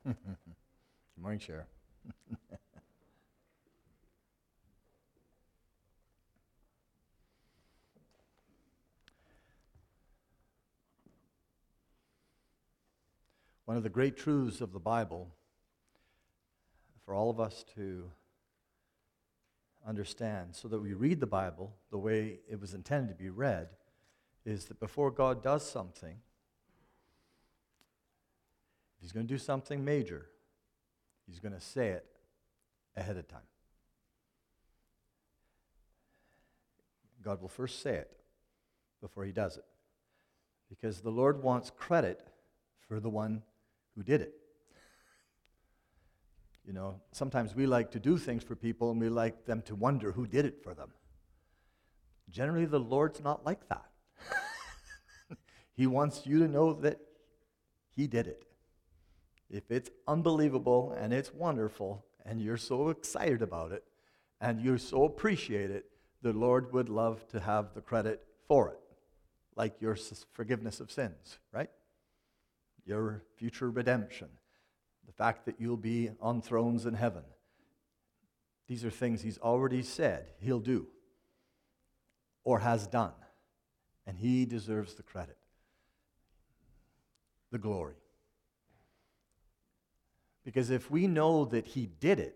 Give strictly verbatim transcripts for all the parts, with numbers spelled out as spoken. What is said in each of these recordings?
Good morning, Cher. One of the great truths of the Bible for all of us to understand so that we read the Bible the way it was intended to be read is that before God does something, if He's going to do something major, He's going to say it ahead of time. God will first say it before He does it, because the Lord wants credit for the one who did it. You know, sometimes we like to do things for people and we like them to wonder who did it for them. Generally, the Lord's not like that. He wants you to know that He did it. If it's unbelievable and it's wonderful and you're so excited about it and you so appreciate it, the Lord would love to have the credit for it, like your forgiveness of sins, right? Your future redemption, the fact that you'll be on thrones in heaven. These are things He's already said He'll do or has done, and He deserves the credit, the glory. Because if we know that He did it,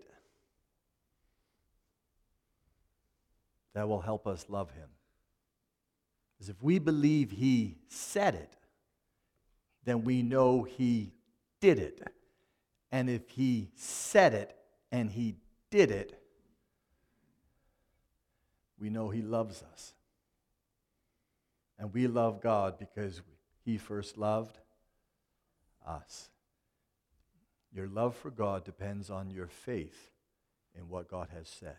that will help us love Him. Because if we believe He said it, then we know He did it. And if He said it and He did it, we know He loves us. And we love God because He first loved us. Your love for God depends on your faith in what God has said.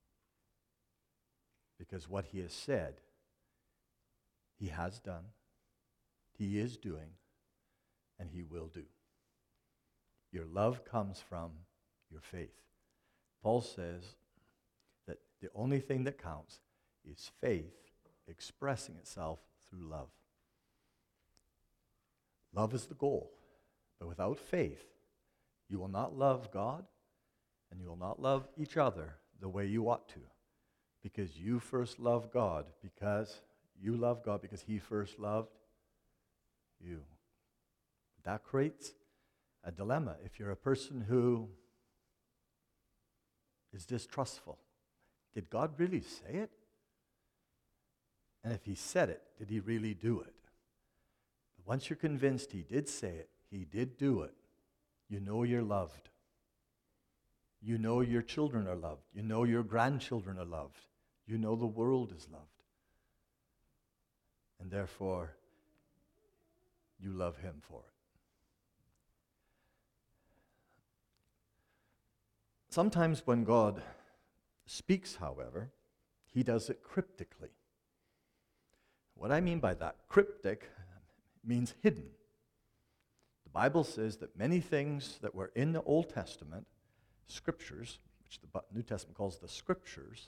Because what He has said, He has done, He is doing, and He will do. Your love comes from your faith. Paul says that the only thing that counts is faith expressing itself through love. Love is the goal, but without faith, you will not love God and you will not love each other the way you ought to, because you first love God because you love God because He first loved you. That creates a dilemma if you're a person who is distrustful. Did God really say it? And if He said it, did He really do it? But once you're convinced He did say it, He did do it, you know you're loved. You know your children are loved. You know your grandchildren are loved. You know the world is loved. And therefore, you love Him for it. Sometimes when God speaks, however, He does it cryptically. What I mean by that, cryptic means hidden. The Bible says that many things that were in the Old Testament, scriptures, which the New Testament calls the scriptures,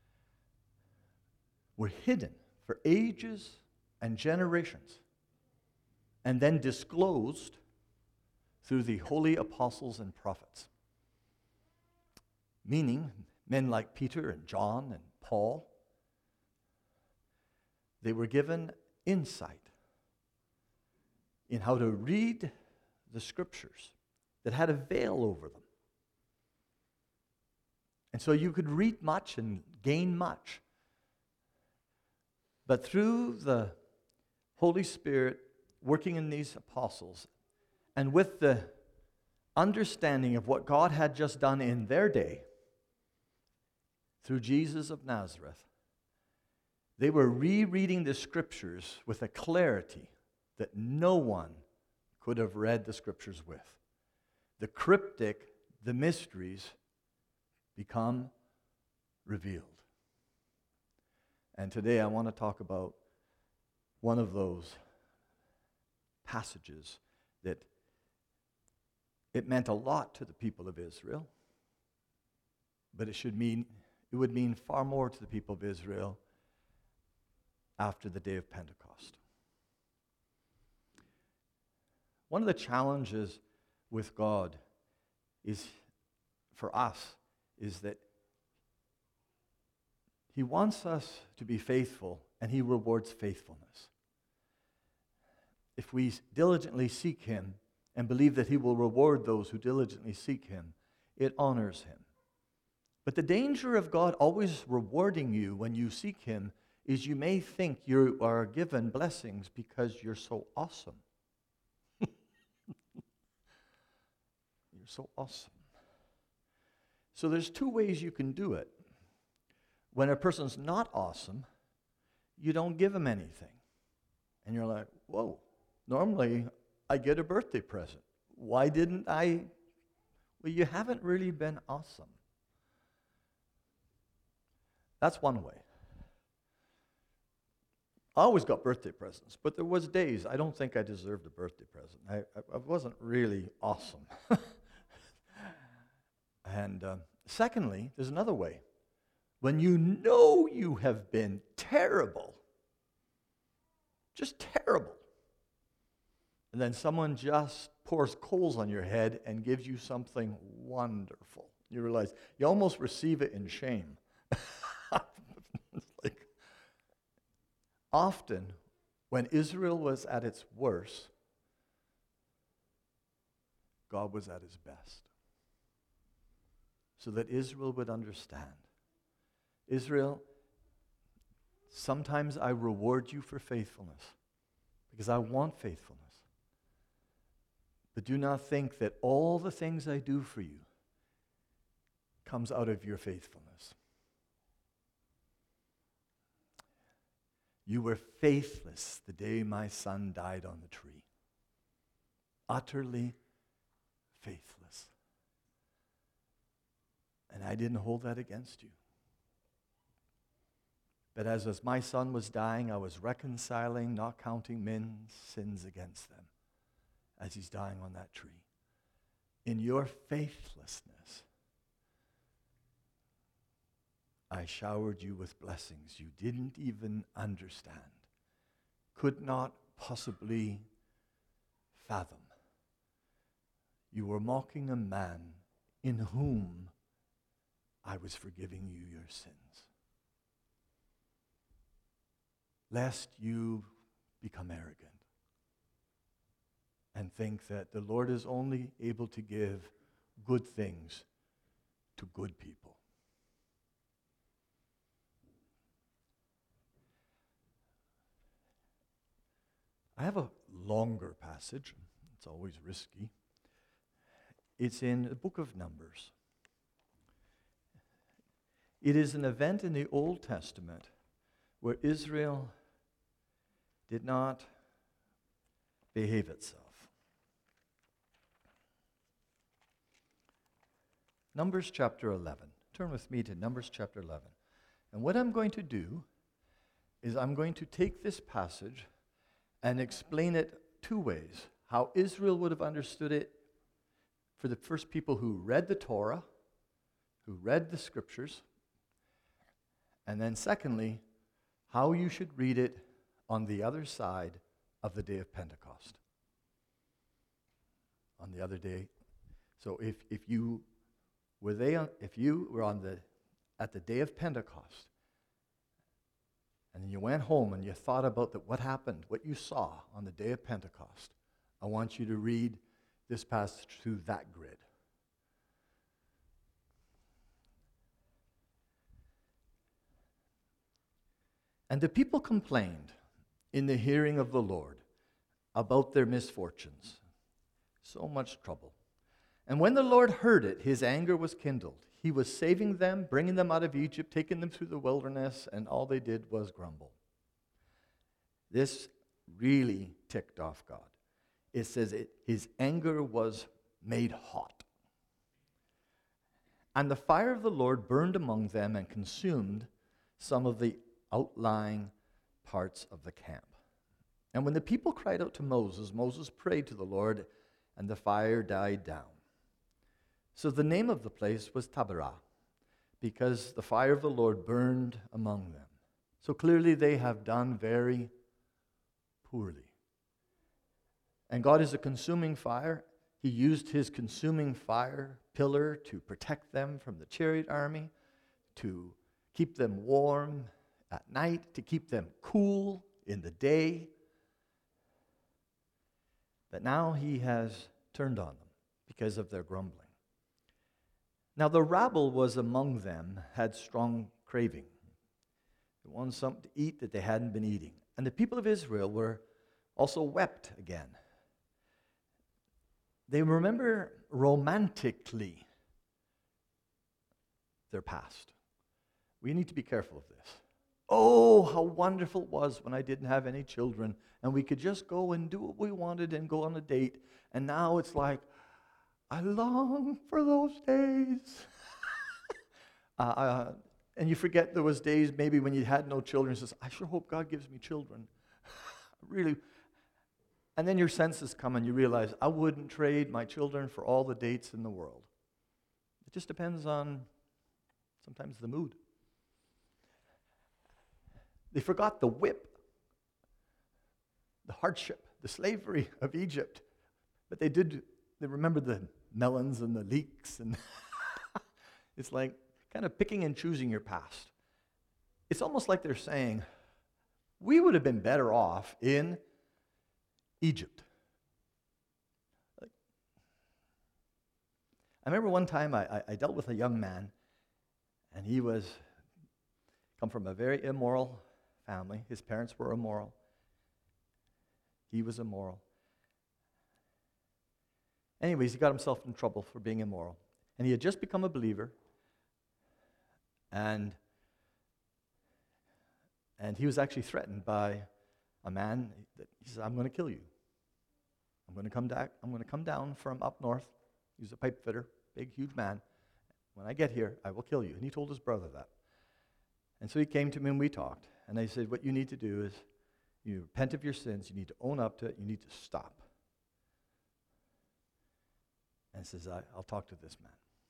were hidden for ages and generations, and then disclosed through the holy apostles and prophets. Meaning, men like Peter and John and Paul, they were given insight in how to read the scriptures that had a veil over them. And so you could read much and gain much. But through the Holy Spirit working in these apostles, and with the understanding of what God had just done in their day, through Jesus of Nazareth, they were rereading the scriptures with a clarity that no one could have read the scriptures with. The cryptic, the mysteries, become revealed. And today I want to talk about one of those passages that it meant a lot to the people of Israel, but it should mean it would mean far more to the people of Israel after the day of Pentecost. One of the challenges with God is, for us, is that He wants us to be faithful, and He rewards faithfulness. If we diligently seek Him and believe that He will reward those who diligently seek Him, it honors Him. But the danger of God always rewarding you when you seek Him is you may think you are given blessings because you're so awesome. You're so awesome. So there's two ways you can do it. When a person's not awesome, you don't give them anything. And you're like, whoa, normally I get a birthday present. Why didn't I? Well, you haven't really been awesome. That's one way. I always got birthday presents, but there was days I don't think I deserved a birthday present. I, I, I wasn't really awesome. And uh, secondly, there's another way. When you know you have been terrible, just terrible, and then someone just pours coals on your head and gives you something wonderful, you realize you almost receive it in shame. It's like, often, when Israel was at its worst, God was at His best. So that Israel would understand. Israel, sometimes I reward you for faithfulness because I want faithfulness. But do not think that all the things I do for you comes out of your faithfulness. You were faithless the day my son died on the tree. Utterly faithless. And I didn't hold that against you. But as, as my son was dying, I was reconciling, not counting men's sins against them as he's dying on that tree. In your faithlessness, I showered you with blessings you didn't even understand, could not possibly fathom. You were mocking a man in whom I was forgiving you your sins. Lest you become arrogant and think that the Lord is only able to give good things to good people. I have a longer passage. It's always risky. It's in the book of Numbers. It is an event in the Old Testament where Israel did not behave itself. Numbers chapter eleven. Turn with me to Numbers chapter eleven. And what I'm going to do is I'm going to take this passage and explain it two ways. How Israel would have understood it for the first people who read the Torah, who read the scriptures, and then secondly, how you should read it on the other side of the day of Pentecost. On the other day. So if, if you were they on, if you were on the at the day of Pentecost, and then you went home and you thought about the, what happened, what you saw on the day of Pentecost, I want you to read this passage through that grid. And the people complained in the hearing of the Lord about their misfortunes. So much trouble. And when the Lord heard it, His anger was kindled. He was saving them, bringing them out of Egypt, taking them through the wilderness, and all they did was grumble. This really ticked off God. It says it, His anger was made hot. And the fire of the Lord burned among them and consumed some of the outlying parts of the camp. And when the people cried out to Moses, Moses prayed to the Lord, and the fire died down. So the name of the place was Taberah, because the fire of the Lord burned among them. So clearly they have done very poorly. And God is a consuming fire. He used his consuming fire pillar to protect them from the chariot army, to keep them warm at night, to keep them cool in the day. But now he has turned on them because of their grumbling. Now the rabble was among them, had strong craving. They wanted something to eat that they hadn't been eating. And the people of Israel were also wept again. They remember romantically their past. We need to be careful of this. Oh, how wonderful it was when I didn't have any children and we could just go and do what we wanted and go on a date. And now it's like, I long for those days. uh, uh, and you forget there was days maybe when you had no children. Says, I sure hope God gives me children. Really. And then your senses come and you realize, I wouldn't trade my children for all the dates in the world. It just depends on sometimes the mood. They forgot the whip, the hardship, the slavery of Egypt. But they did, they remembered the melons and the leeks. And it's like kind of picking and choosing your past. It's almost like they're saying, we would have been better off in Egypt. Like, I remember one time I, I, I dealt with a young man, and he was come from a very immoral family. His parents were immoral. He was immoral. Anyways, he got himself in trouble for being immoral. And he had just become a believer. And, and he was actually threatened by a man that he said, I'm going to kill you. I'm going to come down, I'm going to come down from up north. He's a pipe fitter, big, huge man. When I get here, I will kill you. And he told his brother that. And so he came to me and we talked. And I said, what you need to do is you repent of your sins. You need to own up to it. You need to stop. And he says, I, I'll talk to this man.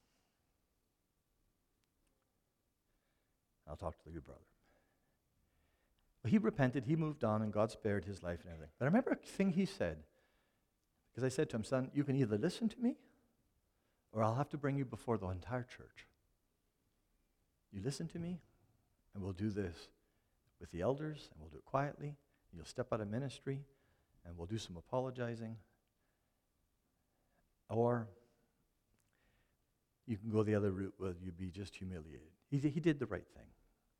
I'll talk to your brother. Well, he repented. He moved on, and God spared his life and everything. But I remember a thing he said, because I said to him, son, you can either listen to me, or I'll have to bring you before the entire church. You listen to me, and we'll do this with the elders, and we'll do it quietly. And you'll step out of ministry, and we'll do some apologizing. Or you can go the other route where you'd be just humiliated. He, he did the right thing.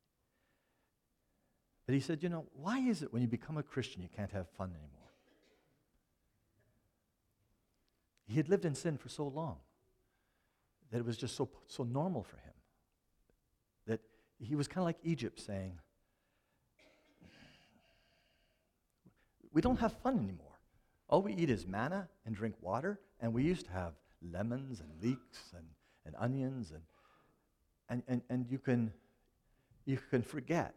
But he said, you know, why is it when you become a Christian you can't have fun anymore? He had lived in sin for so long that it was just so, so normal for him. That he was kind of like Egypt saying, we don't have fun anymore. All we eat is manna and drink water, and we used to have lemons and leeks and, and onions, and, and, and, and you can you can forget.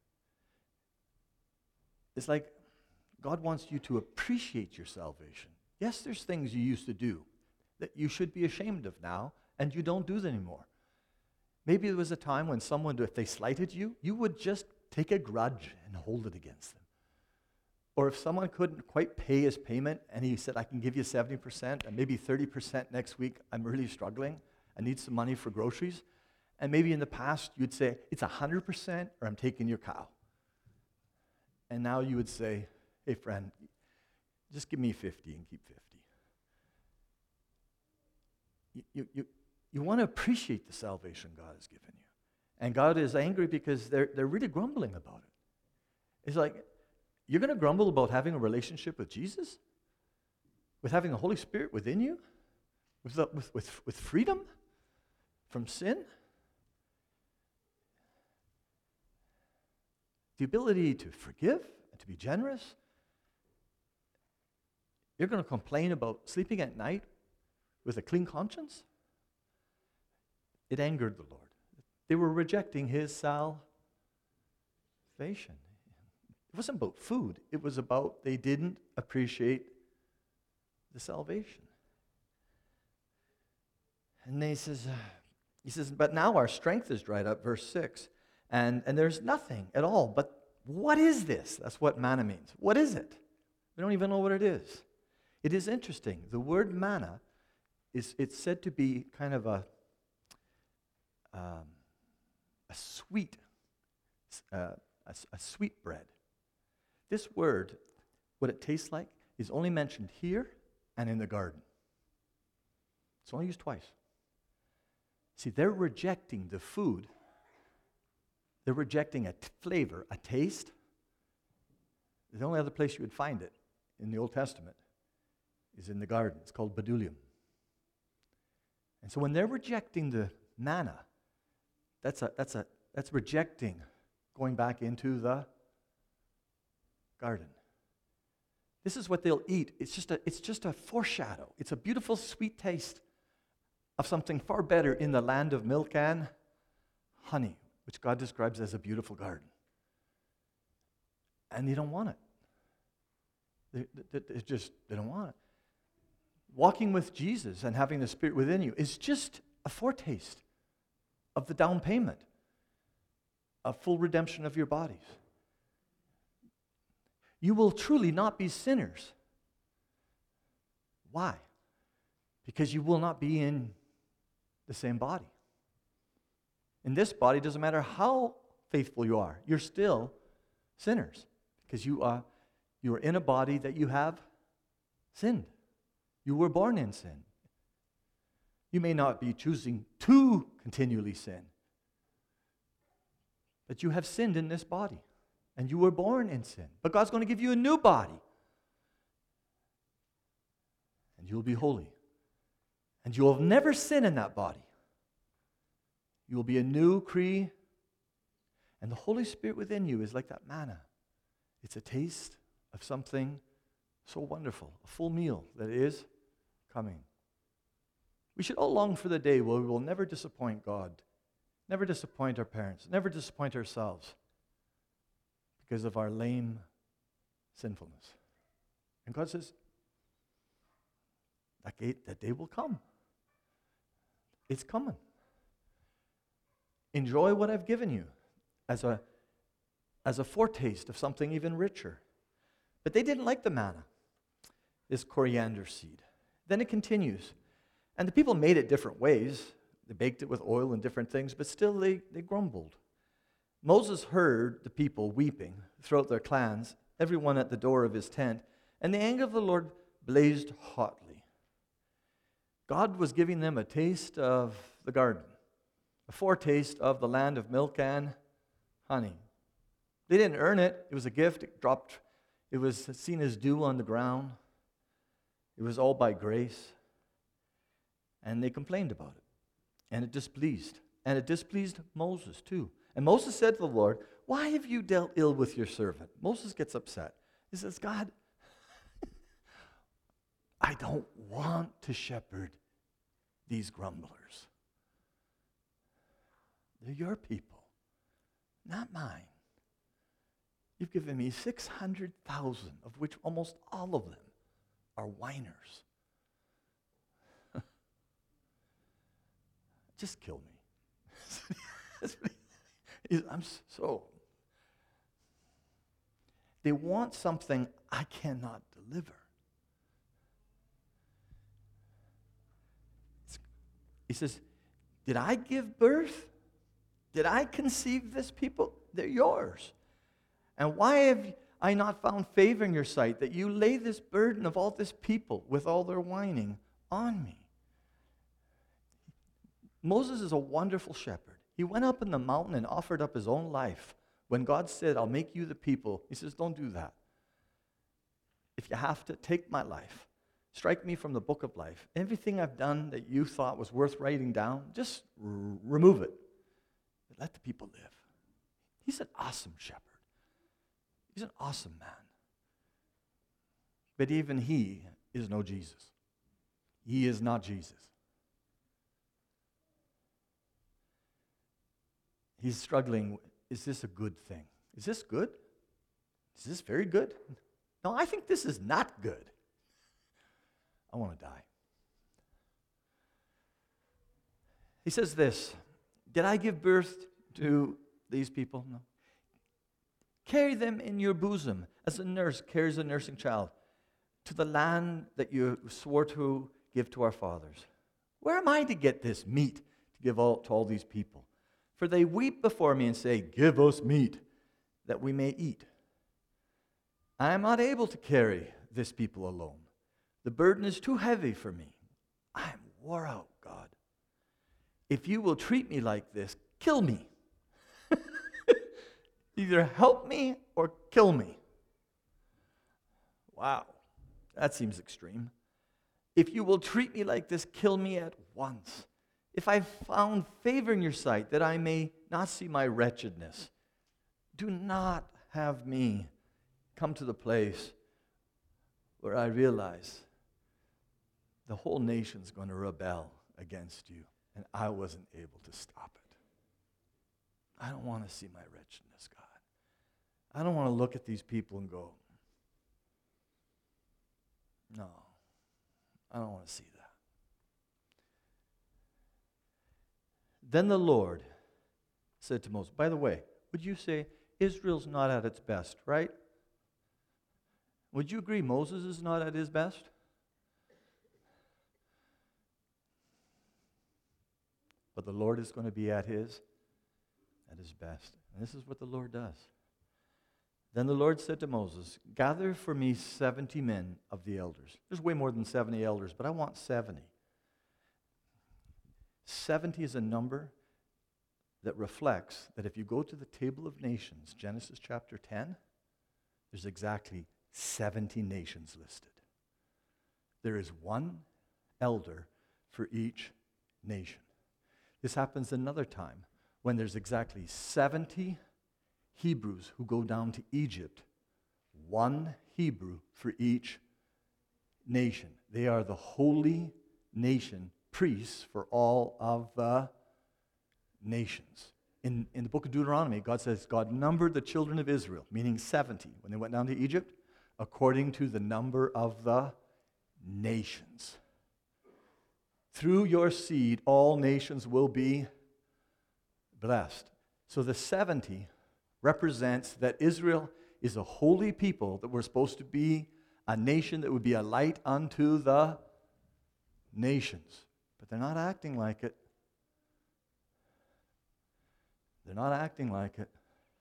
It's like God wants you to appreciate your salvation. Yes, there's things you used to do that you should be ashamed of now, and you don't do them anymore. Maybe there was a time when someone, if they slighted you, you would just take a grudge and hold it against them. Or if someone couldn't quite pay his payment and he said, I can give you seventy percent and maybe thirty percent next week, I'm really struggling, I need some money for groceries. And maybe in the past you'd say, it's one hundred percent or I'm taking your cow. And now you would say, hey friend, just give me fifty and keep fifty. You, you, you, you want to appreciate the salvation God has given you. And God is angry because they're, they're really grumbling about it. It's like, you're going to grumble about having a relationship with Jesus? With having the Holy Spirit within you? With, the, with, with, with freedom from sin? The ability to forgive and to be generous? You're going to complain about sleeping at night with a clean conscience? It angered the Lord. They were rejecting his salvation. It wasn't about food. It was about they didn't appreciate the salvation. And then he says, uh, he says, but now our strength is dried up, verse six, and, and there's nothing at all. But what is this? That's what manna means. What is it? We don't even know what it is. It is interesting. The word manna is it's said to be kind of a um, a sweet uh, a, a sweet bread. This word, what it tastes like, is only mentioned here and in the garden. It's only used twice. See, they're rejecting the food. They're rejecting a t- flavor, a taste. The only other place you would find it in the Old Testament is in the garden. It's called Bedulium. And so when they're rejecting the manna, that's a that's a that's rejecting going back into the garden. This is what they'll eat. It's just a it's just a foreshadow. It's a beautiful sweet taste of something far better in the land of milk and honey, which God describes as a beautiful garden. And they don't want it. They, they, they just, they don't want it. Walking with Jesus and having the Spirit within you is just a foretaste of the down payment of full redemption of your bodies. You will truly not be sinners. Why? Because you will not be in the same body. In this body, it doesn't matter how faithful you are, you're still sinners because you are you are in a body that you have sinned. You were born in sin. You may not be choosing to continually sin, but you have sinned in this body, and you were born in sin. But God's going to give you a new body, and you'll be holy. And you will never sin in that body. You will be a new creature. And the Holy Spirit within you is like that manna. It's a taste of something so wonderful, a full meal that is coming. We should all long for the day where we will never disappoint God, never disappoint our parents, never disappoint ourselves because of our lame sinfulness. And God says, that day, that day will come. It's coming. Enjoy what I've given you as a, as a foretaste of something even richer. But they didn't like the manna, this coriander seed. Then it continues. And the people made it different ways. They baked it with oil and different things, but still they, they grumbled. Moses heard the people weeping throughout their clans, everyone at the door of his tent, and the anger of the Lord blazed hotly. God was giving them a taste of the garden, a foretaste of the land of milk and honey. They didn't earn it. It was a gift. It dropped. It was seen as dew on the ground. It was all by grace. And they complained about it. And it displeased. And it displeased Moses too. And Moses said to the Lord, why have you dealt ill with your servant? Moses gets upset. He says, God, I don't want to shepherd these grumblers. They're your people, not mine. You've given me six hundred thousand, of which almost all of them are whiners. Just kill me. I'm so... They want something I cannot deliver. He says, did I give birth? Did I conceive this people? They're yours. And why have I not found favor in your sight that you lay this burden of all this people with all their whining on me? Moses is a wonderful shepherd. He went up in the mountain and offered up his own life. When God said, I'll make you the people, he says, don't do that. If you have to, take my life. Strike me from the book of life. Everything I've done that you thought was worth writing down, just r- remove it. Let the people live. He's an awesome shepherd. He's an awesome man. But even he is no Jesus. He is not Jesus. He's struggling. Is this a good thing? Is this good? Is this very good? No, I think this is not good. I want to die. He says this, did I give birth to these people? No. Carry them in your bosom as a nurse carries a nursing child to the land that you swore to give to our fathers. Where am I to get this meat to give all, to all these people? For they weep before me and say, give us meat that we may eat. I am not able to carry this people alone. The burden is too heavy for me. I am wore out, God. If you will treat me like this, kill me. Either help me or kill me. Wow, that seems extreme. If you will treat me like this, kill me at once. If I've found favor in your sight, that I may not see my wretchedness, do not have me come to the place where I realize the whole nation's going to rebel against you, and I wasn't able to stop it. I don't want to see my wretchedness, God. I don't want to look at these people and go, no, I don't want to see that. Then the Lord said to Moses, by the way, would you say Israel's not at its best, right? Would you agree Moses is not at his best? But the Lord is going to be at his, at his best. And this is what the Lord does. Then the Lord said to Moses, gather for me seventy men of the elders. There's way more than seventy elders, but I want seventy. seventy is a number that reflects that if you go to the table of nations, Genesis chapter ten, there's exactly seventy nations listed. There is one elder for each nation. This happens another time when there's exactly seventy Hebrews who go down to Egypt. One Hebrew for each nation. They are the holy nation priests for all of the nations. In, in the book of Deuteronomy, God says God numbered the children of Israel, meaning seventy, when they went down to Egypt, according to the number of the nations. Through your seed, all nations will be blessed. So the seventy represents that Israel is a holy people, that we're supposed to be a nation that would be a light unto the nations. But they're not acting like it. They're not acting like it.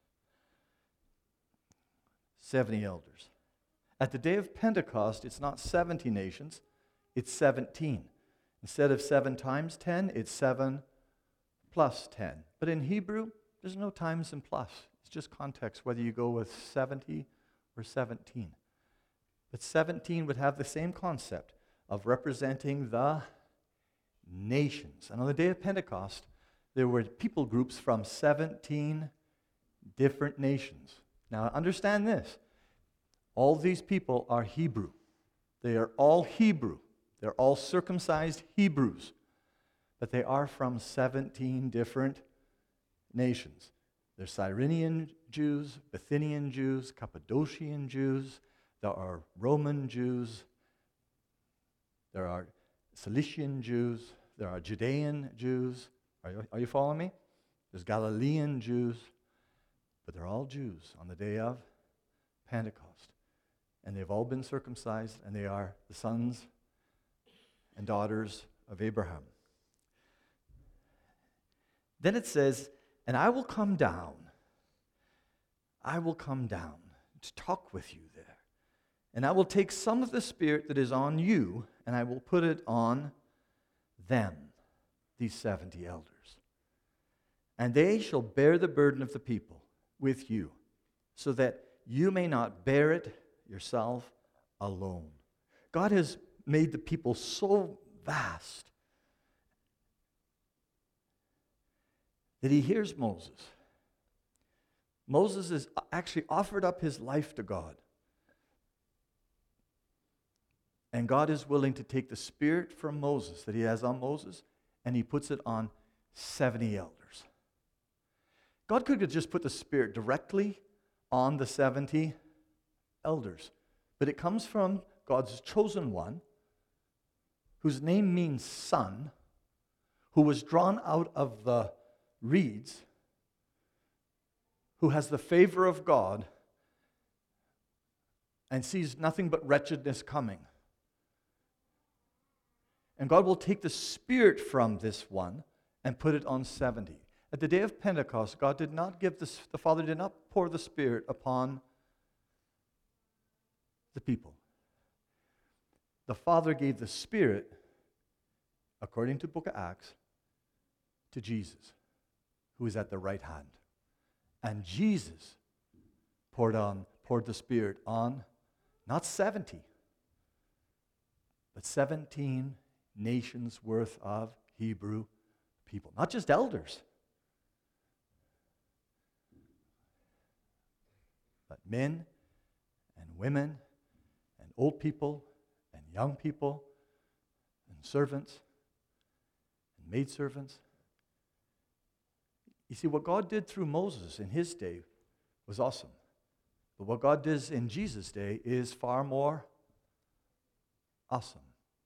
seventy elders. At the day of Pentecost, it's not seventy nations, it's seventeen. Instead of seven times ten, it's seven plus ten. But in Hebrew, there's no times and plus. It's just context, whether you go with seventy or seventeen. But seventeen would have the same concept of representing the nations. And on the day of Pentecost, there were people groups from seventeen different nations. Now, understand this. All these people are Hebrew. They are all Hebrew. They're all circumcised Hebrews. But they are from seventeen different nations. There's Cyrenian Jews, Bithynian Jews, Cappadocian Jews. There are Roman Jews. There are Cilician Jews. There are Judean Jews. Are you, are you following me? There's Galilean Jews. But they're all Jews on the day of Pentecost. And they've all been circumcised, and they are the sons and daughters of Abraham. Then it says, and I will come down. I will come down to talk with you there. And I will take some of the Spirit that is on you, and I will put it on them, these seventy elders. And they shall bear the burden of the people with you, so that you may not bear it yourself alone. God has made the people so vast that he hears Moses. Moses has actually offered up his life to God. And God is willing to take the Spirit from Moses that he has on Moses, and he puts it on seventy elders. God could have just put the Spirit directly on the seventy elders. But it comes from God's chosen one, whose name means son, who was drawn out of the reeds, who has the favor of God and sees nothing but wretchedness coming. And God will take the Spirit from this one and put it on seventy. At the day of Pentecost, God did not give this, the Father did not pour the Spirit upon the people. The Father gave the Spirit, according to the book of Acts, to Jesus, who is at the right hand. And Jesus poured on, poured the Spirit on, not seventy, but seventeen nations worth of Hebrew people. Not just elders, but men and women and old people and young people and servants and maidservants. You see, what God did through Moses in his day was awesome. But what God does in Jesus' day is far more awesome.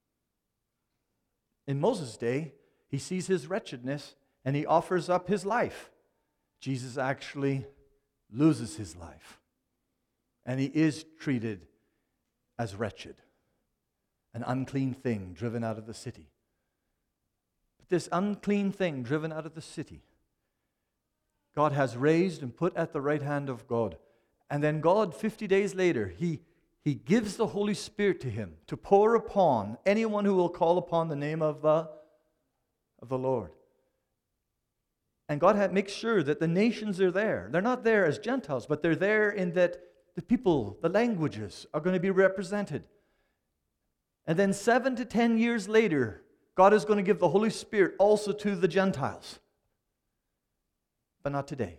In Moses' day, he sees his wretchedness and he offers up his life. Jesus actually loses his life. And he is treated as wretched, an unclean thing driven out of the city. But this unclean thing driven out of the city, God has raised and put at the right hand of God. And then God, fifty days later, he, he gives the Holy Spirit to him to pour upon anyone who will call upon the name of the, of the Lord. And God had, makes sure that the nations are there. They're not there as Gentiles, but they're there in that the people, the languages are going to be represented. And then seven to ten years later, God is going to give the Holy Spirit also to the Gentiles. But not today.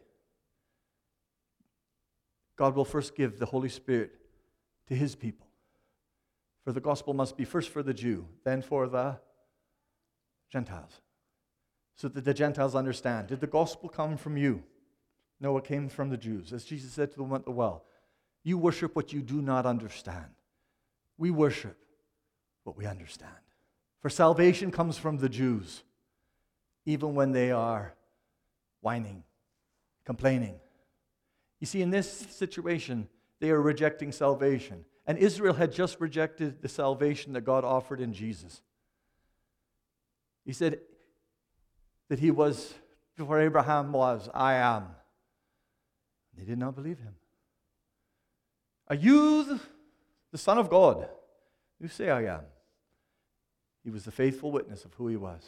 God will first give the Holy Spirit to his people. For the gospel must be first for the Jew, then for the Gentiles. So that the Gentiles understand. Did the gospel come from you? No, it came from the Jews. As Jesus said to the woman at the well, you worship what you do not understand. We worship what we understand. For salvation comes from the Jews, even when they are whining, complaining. You see, in this situation, they are rejecting salvation. And Israel had just rejected the salvation that God offered in Jesus. He said that he was, before Abraham was, I am. They did not believe him. Are you the, the Son of God? You say I am. He was the faithful witness of who he was.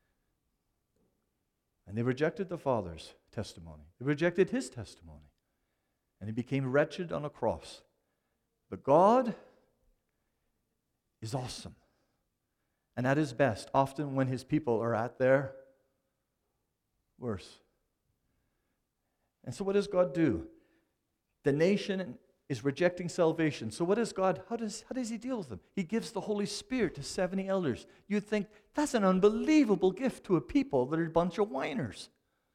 And they rejected the Father's testimony. They rejected his testimony. And he became wretched on a cross. But God is awesome. And at his best, often when his people are at their worst. And so what does God do? The nation is rejecting salvation. So what does God, how does, how does he deal with them? He gives the Holy Spirit to seventy elders. You'd think, that's an unbelievable gift to a people that are a bunch of whiners.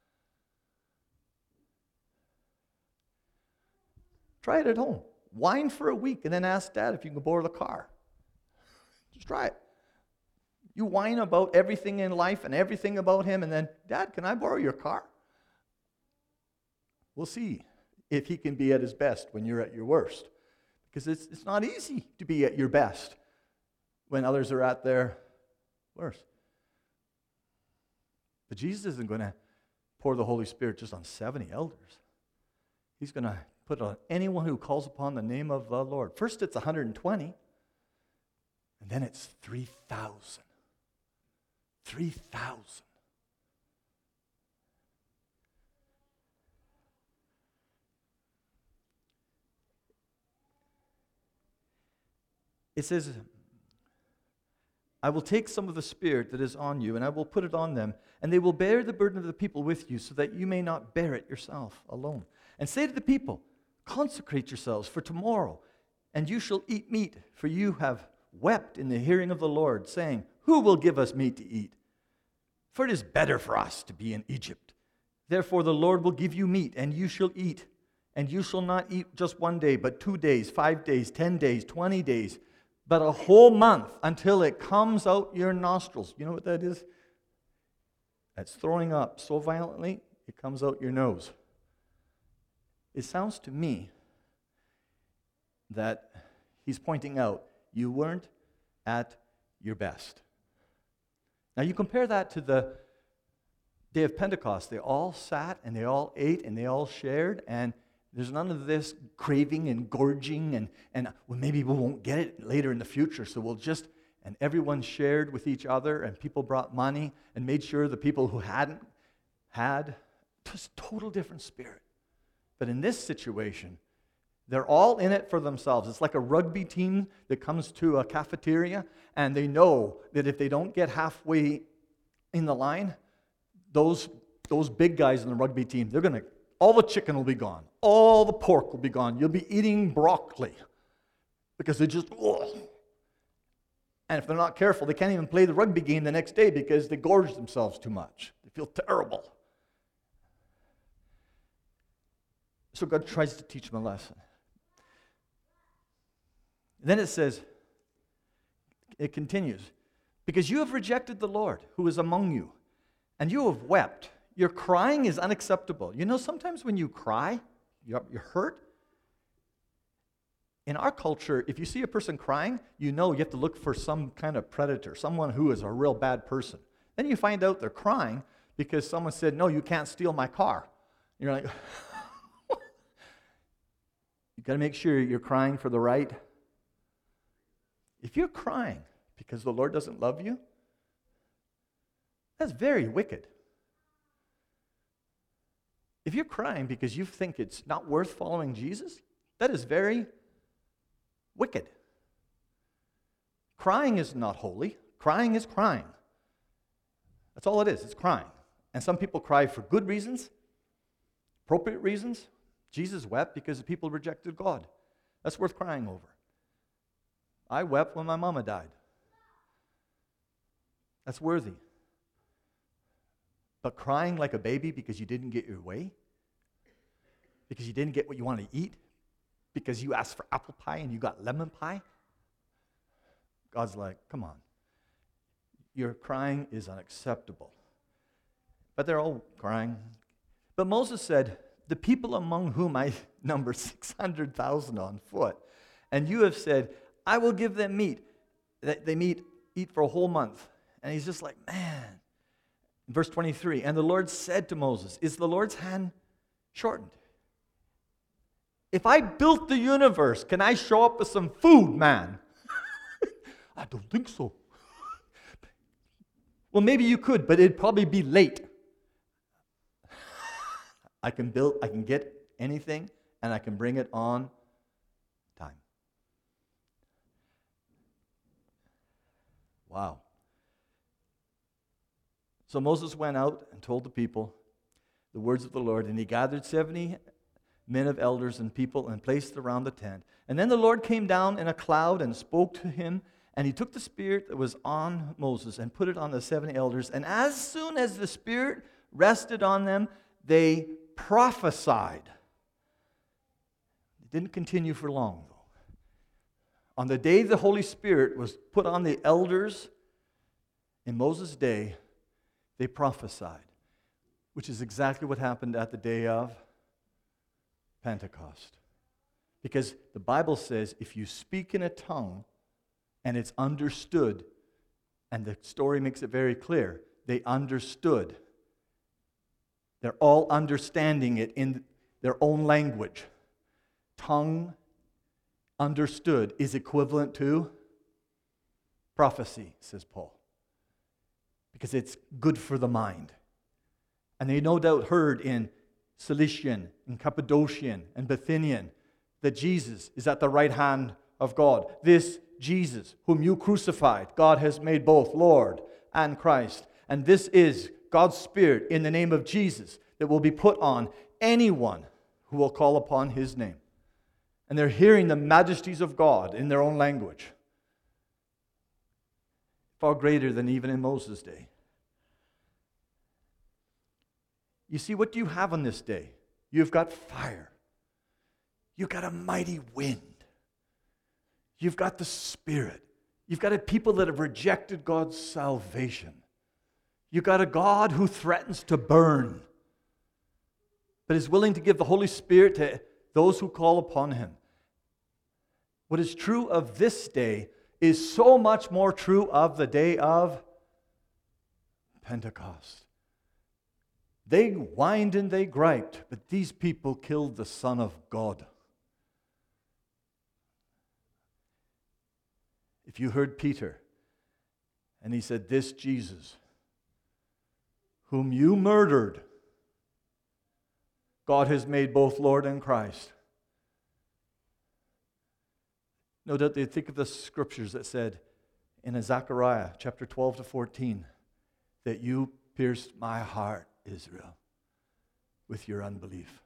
Try it at home. Whine for a week and then ask Dad if you can borrow the car. Just try it. You whine about everything in life and everything about him, and then, Dad, can I borrow your car? We'll see if he can be at his best when you're at your worst. Because it's, it's not easy to be at your best when others are at their worst. But Jesus isn't going to pour the Holy Spirit just on seventy elders. He's going to put on anyone who calls upon the name of the Lord. First it's one hundred twenty, and then it's three thousand. three thousand. It says, I will take some of the Spirit that is on you, and I will put it on them, and they will bear the burden of the people with you, so that you may not bear it yourself alone. And say to the people, consecrate yourselves for tomorrow, and you shall eat meat, for you have wept in the hearing of the Lord, saying, who will give us meat to eat? For it is better for us to be in Egypt. Therefore the Lord will give you meat, and you shall eat. And you shall not eat just one day, but two days, five days, ten days, twenty days, but a whole month until it comes out your nostrils. You know what that is? That's throwing up so violently, it comes out your nose. It sounds to me that he's pointing out you weren't at your best. Now you compare that to the day of Pentecost. They all sat and they all ate and they all shared, and there's none of this craving and gorging and, and well, maybe we won't get it later in the future, so we'll just, and everyone shared with each other, and people brought money and made sure the people who hadn't had. Just total different spirit. But in this situation, they're all in it for themselves. It's like a rugby team that comes to a cafeteria, and they know that if they don't get halfway in the line, those, those big guys in the rugby team, they're going to, all the chicken will be gone. All the pork will be gone. You'll be eating broccoli because they just, oh. And if they're not careful, they can't even play the rugby game the next day because they gorge themselves too much. They feel terrible. So God tries to teach them a lesson. Then it says, it continues, because you have rejected the Lord who is among you, and you have wept. Your crying is unacceptable. You know, sometimes when you cry, you're, you're hurt. In our culture, if you see a person crying, you know you have to look for some kind of predator, someone who is a real bad person. Then you find out they're crying because someone said, no, you can't steal my car. You're like, you got to make sure you're crying for the right. If you're crying because the Lord doesn't love you, that's very wicked. If you're crying because you think it's not worth following Jesus, that is very wicked. Crying is not holy. Crying is crying. That's all it is. It's crying. And some people cry for good reasons, appropriate reasons. Jesus wept because the people rejected God. That's worth crying over. I wept when my mama died. That's worthy. But crying like a baby because you didn't get your way, because you didn't get what you want to eat, because you asked for apple pie and you got lemon pie, God's like, come on. Your crying is unacceptable. But they're all crying. But Moses said, the people among whom I number six hundred thousand on foot, and you have said, I will give them meat. They meet, eat for a whole month. And he's just like, man. Verse twenty-three, and the Lord said to Moses, is the Lord's hand shortened? If I built the universe, can I show up with some food, man? I don't think so. Well, maybe you could, but it'd probably be late. I can build, I can get anything, and I can bring it on time. Wow. So Moses went out and told the people the words of the Lord, and he gathered seventy men of elders and people and placed around the tent. And then the Lord came down in a cloud and spoke to him, and he took the Spirit that was on Moses and put it on the seventy elders. And as soon as the Spirit rested on them, they prophesied. It didn't continue for long, though. On the day the Holy Spirit was put on the elders in Moses' day, they prophesied, which is exactly what happened at the day of Pentecost. Because the Bible says if you speak in a tongue and it's understood, and the story makes it very clear, they understood. They're all understanding it in their own language. Tongue understood is equivalent to prophecy, says Paul. Because it's good for the mind. And they no doubt heard in Cilician, and Cappadocian, and Bithynian that Jesus is at the right hand of God. This Jesus, whom you crucified, God has made both Lord and Christ. And this is God's Spirit in the name of Jesus that will be put on anyone who will call upon His name. And they're hearing the majesties of God in their own language. Far greater than even in Moses' day. You see, what do you have on this day? You've got fire. You've got a mighty wind. You've got the Spirit. You've got a people that have rejected God's salvation. You've got a God who threatens to burn, but is willing to give the Holy Spirit to those who call upon Him. What is true of this day is so much more true of the day of Pentecost. They whined and they griped, but these people killed the Son of God. If you heard Peter, and he said, "This Jesus, whom you murdered, God has made both Lord and Christ." No doubt they think of the scriptures that said in Zechariah chapter twelve to fourteen, that you pierced my heart, Israel, with your unbelief.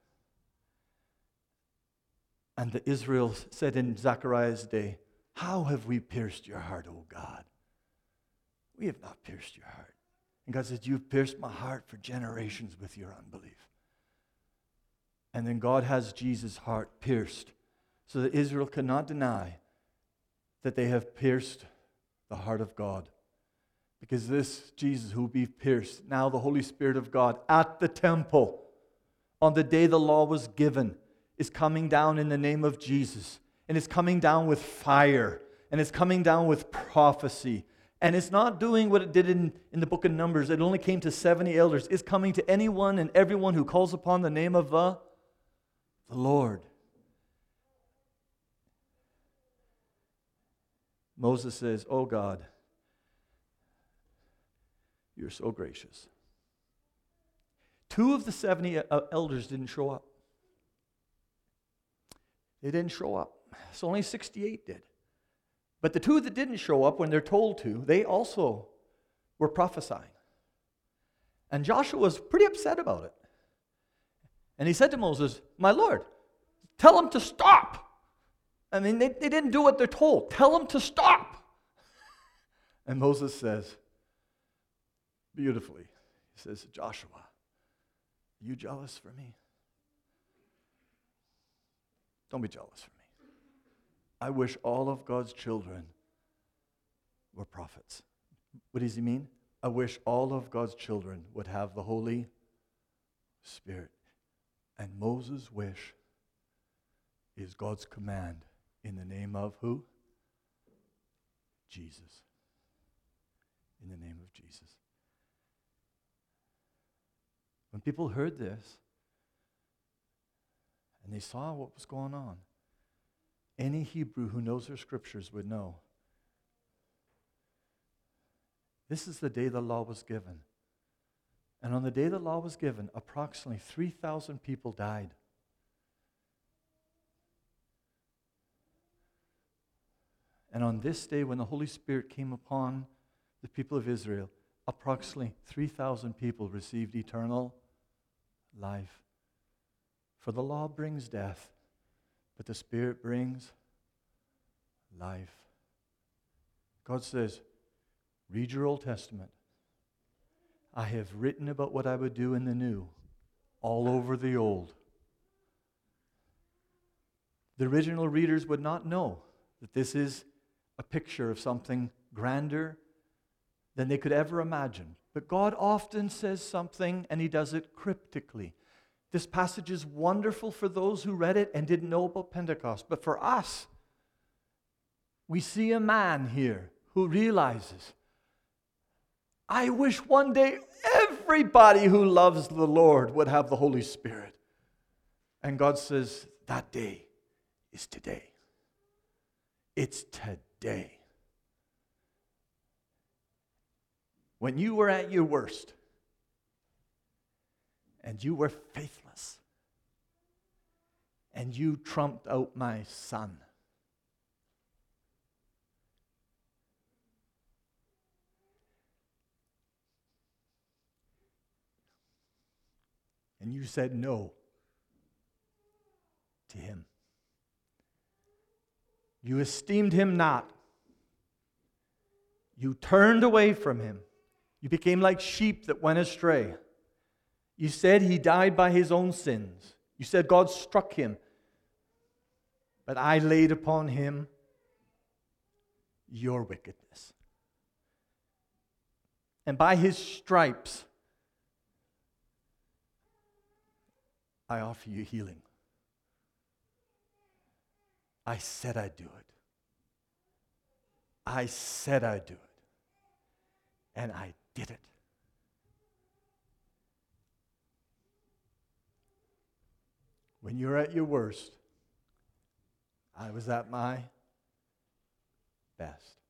And the Israel said in Zechariah's day, "How have we pierced your heart, O God?" We have not pierced your heart. And God said, "You've pierced my heart for generations with your unbelief." And then God has Jesus' heart pierced so that Israel cannot deny that they have pierced the heart of God. Because this Jesus who will be pierced, now the Holy Spirit of God at the temple on the day the law was given, is coming down in the name of Jesus. And it's coming down with fire. And it's coming down with prophecy. And it's not doing what it did in, in the book of Numbers. It only came to seventy elders. It's coming to anyone and everyone who calls upon the name of the, the Lord. Moses says, "Oh God, you're so gracious." Two of the seventy elders didn't show up. They didn't show up. So only sixty-eight did. But the two that didn't show up when they're told to, they also were prophesying. And Joshua was pretty upset about it. And he said to Moses, "My Lord, tell them to stop." I mean, they, they didn't do what they're told. Tell them to stop. And Moses says, beautifully, he says, "Joshua, are you jealous for me? Don't be jealous for me. I wish all of God's children were prophets." What does he mean? I wish all of God's children would have the Holy Spirit. And Moses' wish is God's command in the name of who? Jesus. In the name of Jesus. When people heard this, and they saw what was going on, any Hebrew who knows their scriptures would know this is the day the law was given. And on the day the law was given, approximately three thousand people died. And on this day, when the Holy Spirit came upon the people of Israel, approximately three thousand people received eternal life. For the law brings death, but the Spirit brings life. God says, read your Old Testament. I have written about what I would do in the new, all over the old. The original readers would not know that this is a picture of something grander than they could ever imagine. But God often says something, and He does it cryptically. This passage is wonderful for those who read it and didn't know about Pentecost. But for us, we see a man here who realizes, I wish one day everybody who loves the Lord would have the Holy Spirit. And God says, that day is today. It's today. When you were at your worst, and you were faithless, and you trumped out my Son, and you said no to Him. You esteemed Him not. You turned away from Him. You became like sheep that went astray. You said He died by His own sins. You said God struck Him. But I laid upon Him your wickedness. And by His stripes, I offer you healing. I said I'd do it. I said I'd do it. And I did it. when you're at your worst, I was at my best.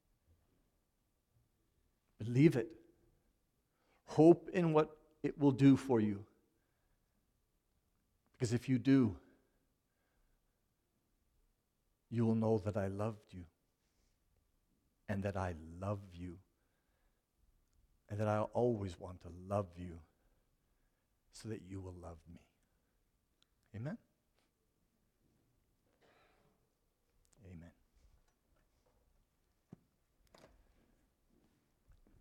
Believe it. Hope in what it will do for you. Because if you do, you will know that I loved you, and that I love you, and that I always want to love you so that you will love me. Amen?